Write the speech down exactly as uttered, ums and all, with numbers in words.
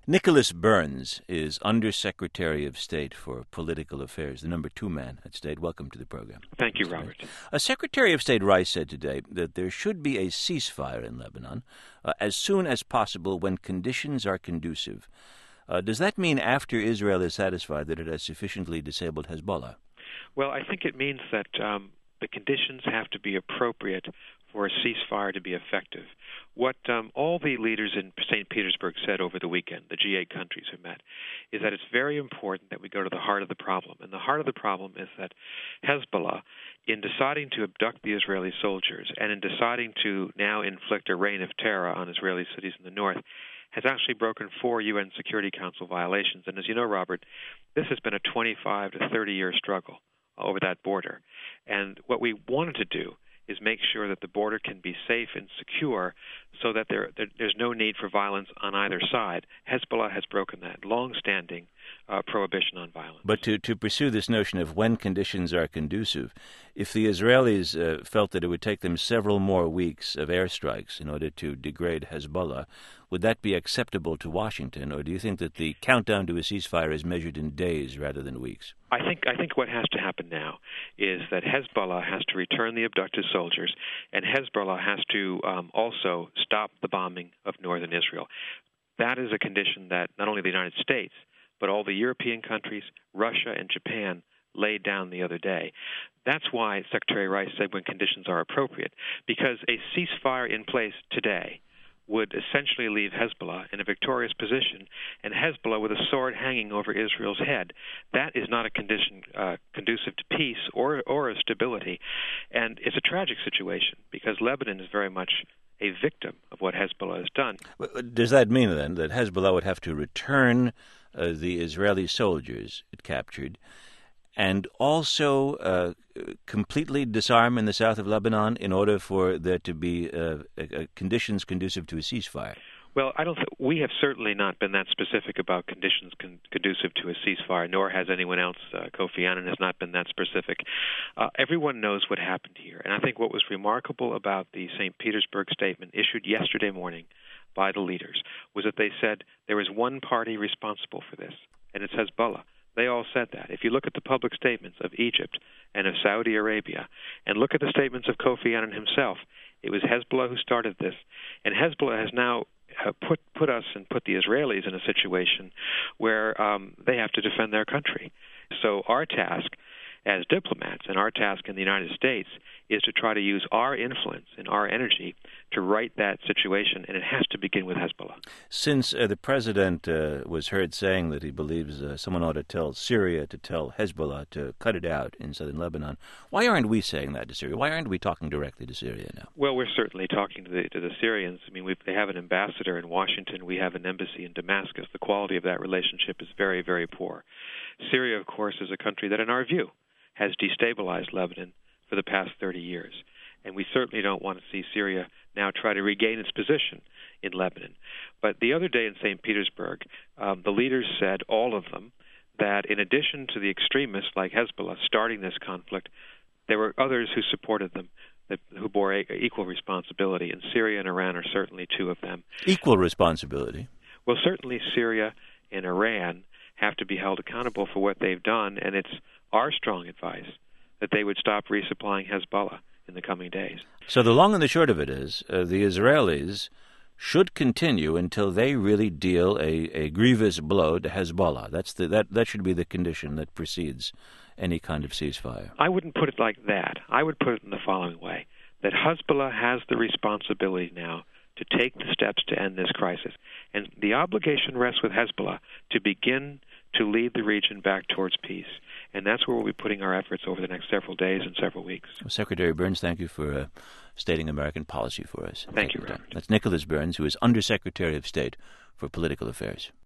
Nicholas Burns is Undersecretary of State for Political Affairs, the number two man at State. Welcome to the program. Thank you, Robert. Uh, Secretary of State Rice said today that there should be a ceasefire in Lebanon uh, as soon as possible when conditions are conducive. Uh, does that mean after Israel is satisfied that it has sufficiently disabled Hezbollah? Well, I think it means that um, the conditions have to be appropriate for a ceasefire to be effective. What um, all the leaders in Saint Petersburg said over the weekend, the G eight countries who met, is that it's very important that we go to the heart of the problem. And the heart of the problem is that Hezbollah, in deciding to abduct the Israeli soldiers and in deciding to now inflict a reign of terror on Israeli cities in the north, has actually broken four U N Security Council violations. And as you know, Robert, this has been a twenty-five to thirty-year struggle over that border. And what we wanted to do is make sure that the border can be safe and secure so that there, there there's no need for violence on either side. Hezbollah has broken that long-standing uh, prohibition on violence. But to, to pursue this notion of when conditions are conducive, if the Israelis uh, felt that it would take them several more weeks of airstrikes in order to degrade Hezbollah, would that be acceptable to Washington, or do you think that the countdown to a ceasefire is measured in days rather than weeks? I think I think what has to happen now is that Hezbollah has to return the abducted soldiers, and Hezbollah has to um, also stop the bombing of northern Israel. That is a condition that not only the United States, but all the European countries, Russia, and Japan laid down the other day. That's why Secretary Rice said when conditions are appropriate, because a ceasefire in place today would essentially leave Hezbollah in a victorious position, and Hezbollah with a sword hanging over Israel's head. That is not a condition uh, conducive to peace or or a stability. And it's a tragic situation because Lebanon is very much a victim of what Hezbollah has done. Does that mean, then, that Hezbollah would have to return uh, the Israeli soldiers it captured and also uh, completely disarm in the south of Lebanon in order for there to be uh, uh, conditions conducive to a ceasefire? Well, I don't. Th- we have certainly not been that specific about conditions con- conducive to a ceasefire, nor has anyone else. Uh, Kofi Annan has not been that specific. Uh, everyone knows what happened here, and I think what was remarkable about the Saint Petersburg statement issued yesterday morning by the leaders was that they said there is one party responsible for this, and it's Hezbollah. They all said that. If you look at the public statements of Egypt and of Saudi Arabia, and look at the statements of Kofi Annan himself, it was Hezbollah who started this. And Hezbollah has now uh, put put us and put the Israelis in a situation where um, they have to defend their country. So our task as diplomats and our task in the United States is to try to use our influence and our energy to right that situation, and it has to begin with Hezbollah. Since uh, the president uh, was heard saying that he believes uh, someone ought to tell Syria to tell Hezbollah to cut it out in southern Lebanon, why aren't we saying that to Syria? Why aren't we talking directly to Syria now? Well, we're certainly talking to the to the Syrians. I mean, we've, they have an ambassador in Washington. We have an embassy in Damascus. The quality of that relationship is very, very poor. Syria, of course, is a country that, in our view, has destabilized Lebanon for the past thirty years. And we certainly don't want to see Syria now try to regain its position in Lebanon. But the other day in Saint Petersburg, um, the leaders said, all of them, that in addition to the extremists like Hezbollah starting this conflict, there were others who supported them, that, who bore a, equal responsibility. And Syria and Iran are certainly two of them. Equal responsibility? Well, certainly Syria and Iran have to be held accountable for what they've done, and it's our strong advice that they would stop resupplying Hezbollah in the coming days. So the long and the short of it is, uh, the Israelis should continue until they really deal a, a grievous blow to Hezbollah. That's the, that, that should be the condition that precedes any kind of ceasefire. I wouldn't put it like that. I would put it in the following way, that Hezbollah has the responsibility now to take the steps to end this crisis. And the obligation rests with Hezbollah to begin to lead the region back towards peace. And that's where we'll be putting our efforts over the next several days and several weeks. Well, Secretary Burns, thank you for uh, stating American policy for us. Thank you, Robert. That's Nicholas Burns, who is Undersecretary of State for Political Affairs.